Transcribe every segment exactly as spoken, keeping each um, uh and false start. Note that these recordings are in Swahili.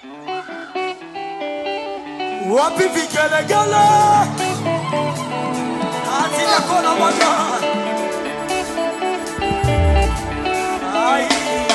Wapi vigelegele? Ati yako na mwana. Ai.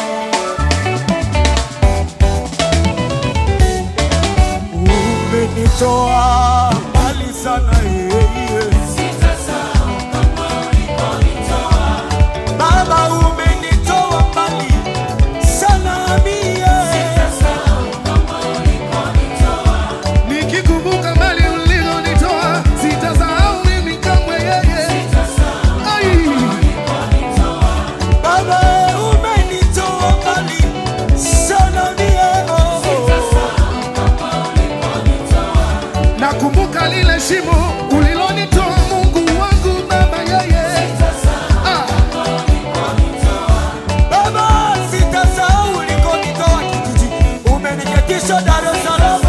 Umenitoa mbali sana yeye. Sitasahau kama ulikonitoa. Baba umenitoa mbali sana mie. Sitasahau kama ulikonitoa. Nikikumbuka mbali ulikonitoa, sitasahau mimi kamwe yeye. Sitasahau kama ulikonitoa. Baba umenitoa mbali sana mie. Sitasahau kama ulikonitoa. Nakumbuka lile shimo ulilonitoa, Mungu wangu Baba yeye. Ah, Baba sitasahau ulikonitoa kijiji. Umeniketisha Dar es Salaam.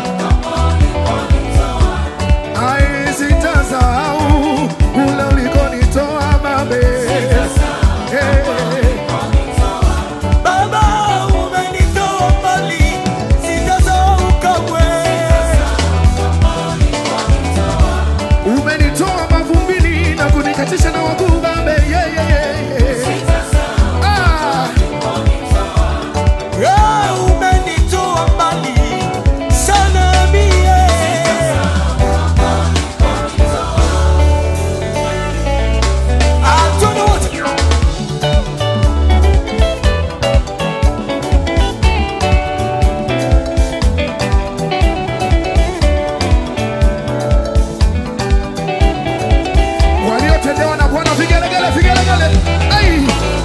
ai sitasahau kule ulikonitoa Baba. Eh, Baba umenitoa mbali. Sitasahau kamwe. umenitoa mavumbini na kunikatisha na wakuu Baba yeye. Ah, Yeah, umenitoa mbali sana mie. Ah, twende wote. waliotendewa na Bwana, vigelegele, vigelegele. Ai,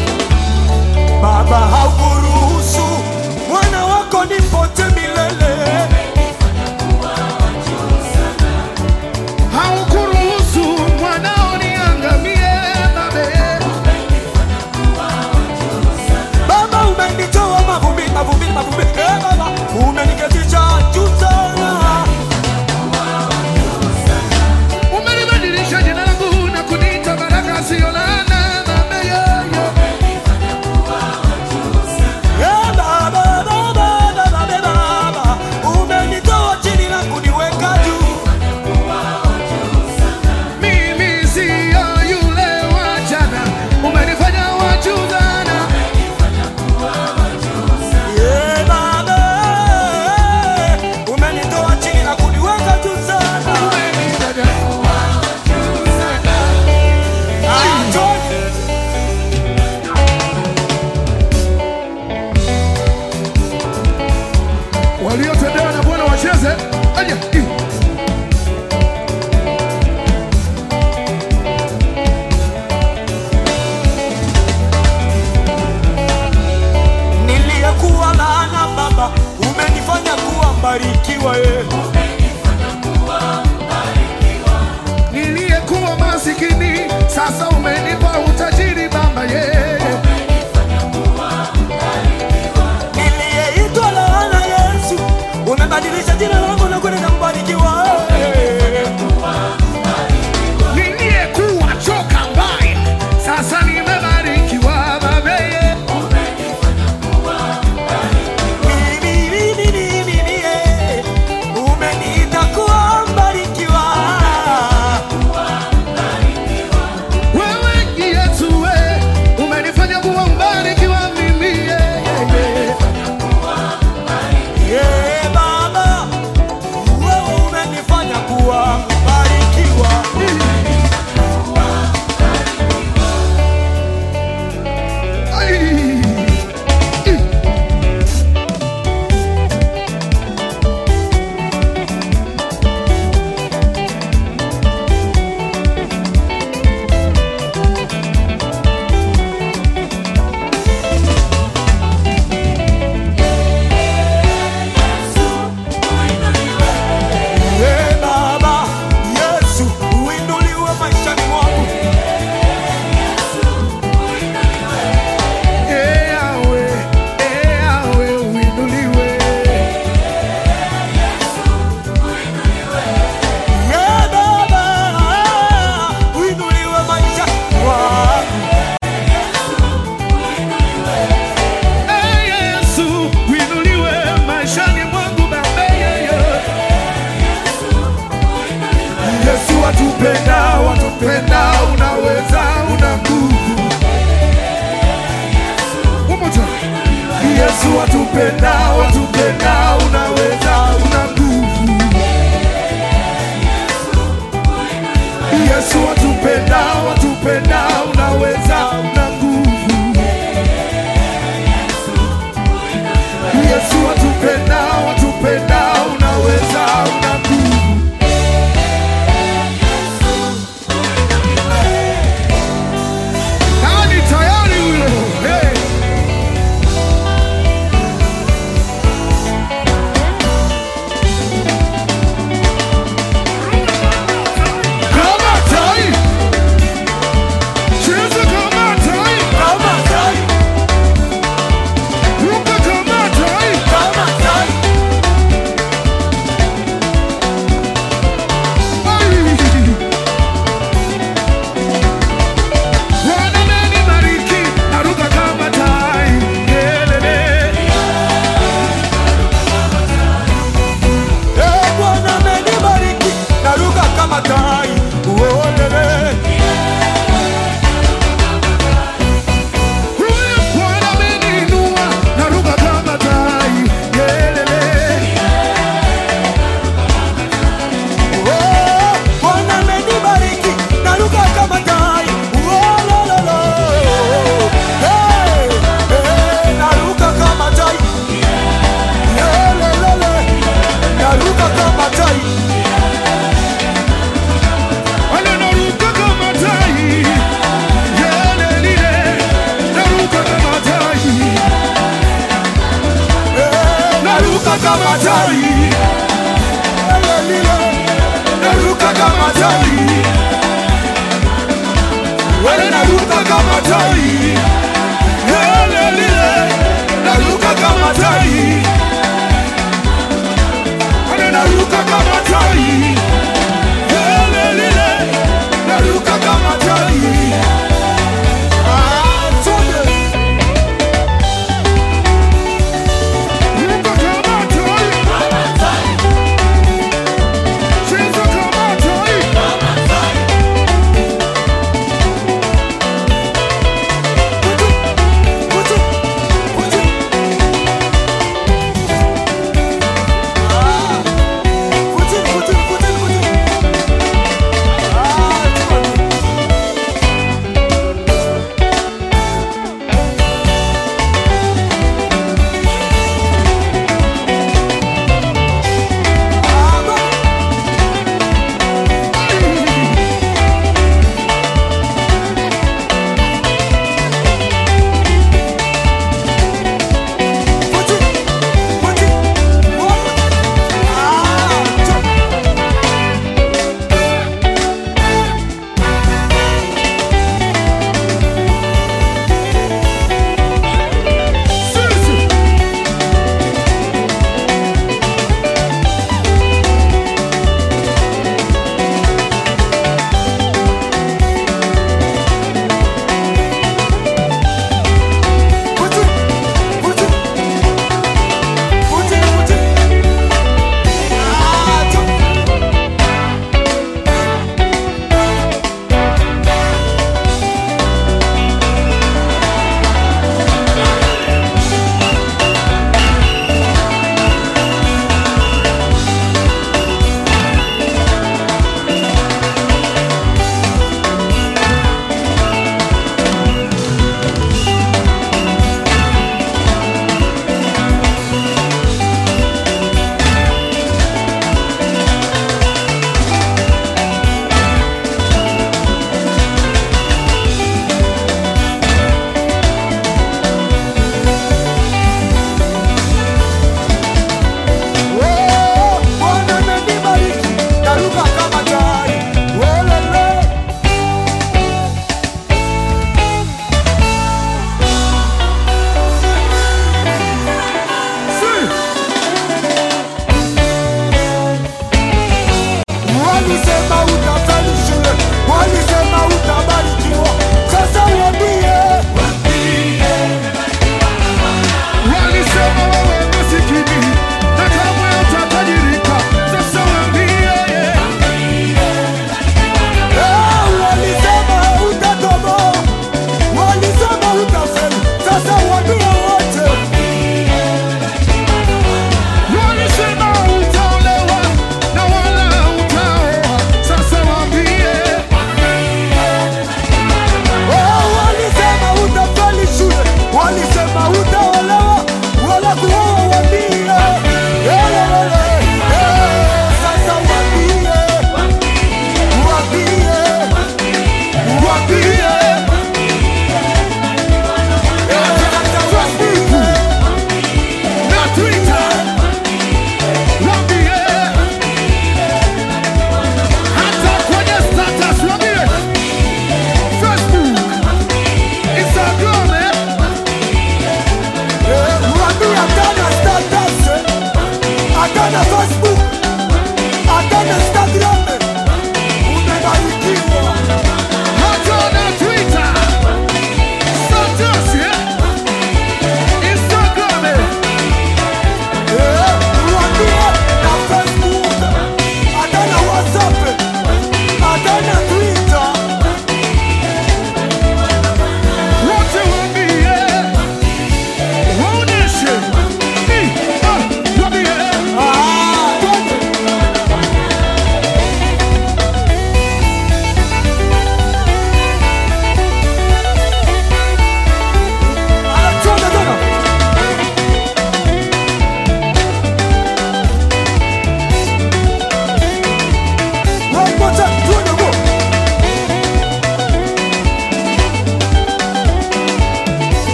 Baba haukuruhusu mwana wako nipote milele. haukuruhusu mwanao niangamie Baba. Baba umenitoa mavumbi, mavumbi, mavumbi. Eh, Baba umeniketisha juu sana. Umenibadilisha jina langu na kuniita baraka sio laana Baba yeye. Eh, Baba, Baba, Baba, Baba umenitoa chini na kuniweka juu. Mimi sio yule wa jana, umenifanya wa juu sana. Eh, Baba umenitoa chini na kuniweka juu sana. Umenifanya Ah, twende. waliotendewa na Bwana wacheze. Aje. Niliyekuwa laana Baba umenifanya kuwa mbarikiwa ye. Niliyekuwa masikini sasa umenipa utajiri Baba yeye. Niliyeitwa laana Yesu umebadilisha jina langu na kwenda mbarikiwa ye. Niliyekuwa choka mbaya sasa nimebarikiwa Baba yeye. Mimi, mimi, mimi, mimi, ye. watupenda, unaweza, una nguvu. Yesu watupenda, watupenda, unaweza, una nguvu. Yesu watupenda, watupenda, unaweza, una nguvu. Nani tayari huyo? Hey. Kama tai. Cheza kama tai. Kama tai, Ruka kama tai. kama tai, Ai. Bwana amenibariki, naruka kama tai. Kelele. eh, Bwana amenibariki, naruka kama tai, uolele. Huyu Bwana ameniinua, naruka kama tai. Kelele. Oh, Bwana amenibariki, naruka kama tai, uolololo. Hey, eh, naruka kama tai, yelelele, naruka kama tai. Wale naruka kama tai. Yelelile. Naruka kama tai. Eh, naruka kama tai, yelelele, naruka kama tai. Wale naruka kama tai, yelelele, naruka kama tai. Wale naruka kama tai, yelelele, naruka kama tai. Ah, twende. Ruka kama tai. Cheza kama tai. Putu, putu, putu.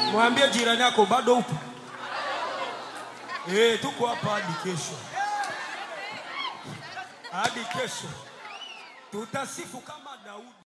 Mwambie jirani yako bado upo. Eh, tuko hapa hadi kesho. Hadi kesho. Tutasifu kama Daudi.